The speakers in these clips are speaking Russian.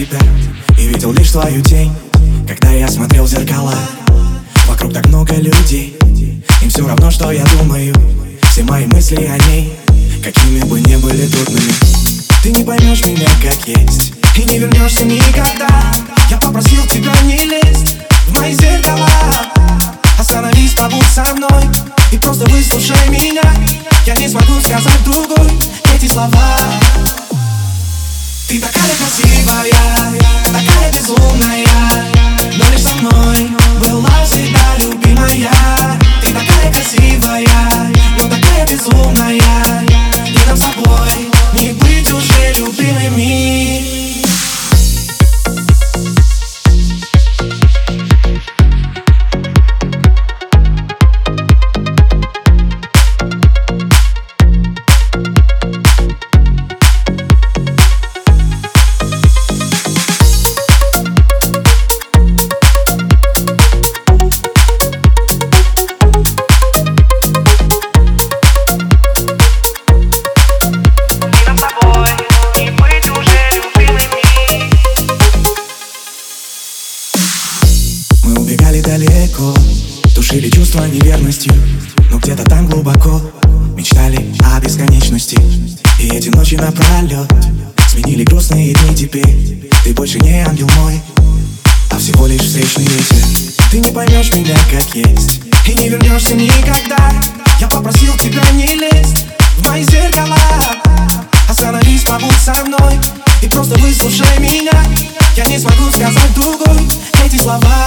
тебя и видел лишь твою тень, когда я смотрел в зеркала. Вокруг так много людей, им все равно, что я думаю. Все мои мысли о ней, какими бы ни были трудными. Ты не поймешь меня как есть и не вернешься никогда. Я попросил тебя не лезть в мои зеркала. Остановись, побудь со мной и просто выслушай меня. Я не смогу сказать другой эти слова. Ты такая красивая, такая безумная, но лишь со мной была всегда любимая. Ты такая красивая, но такая безумная, и нам с тобой не быть уже любимыми. Мы убегали далеко, тушили чувства неверностью, но где-то там глубоко мечтали о бесконечности. И эти ночи напролет сменили грустные дни. Теперь ты больше не ангел мой, а всего лишь встречный ветер. Ты не поймешь меня как есть и не вернешься никогда. Я попросил тебя не лезть в мои зеркала. Остановись, побудь со мной и просто выслушай меня. Я не смогу сказать другой эти слова.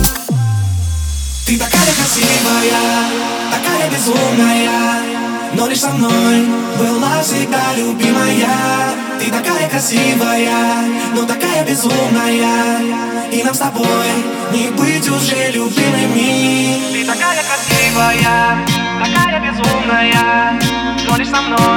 Ты такая красивая, такая безумная, но лишь со мной была всегда любимая. Ты такая красивая, но такая безумная, и нам с тобой не быть уже любимыми. Ты такая красивая, такая безумная, но лишь со мной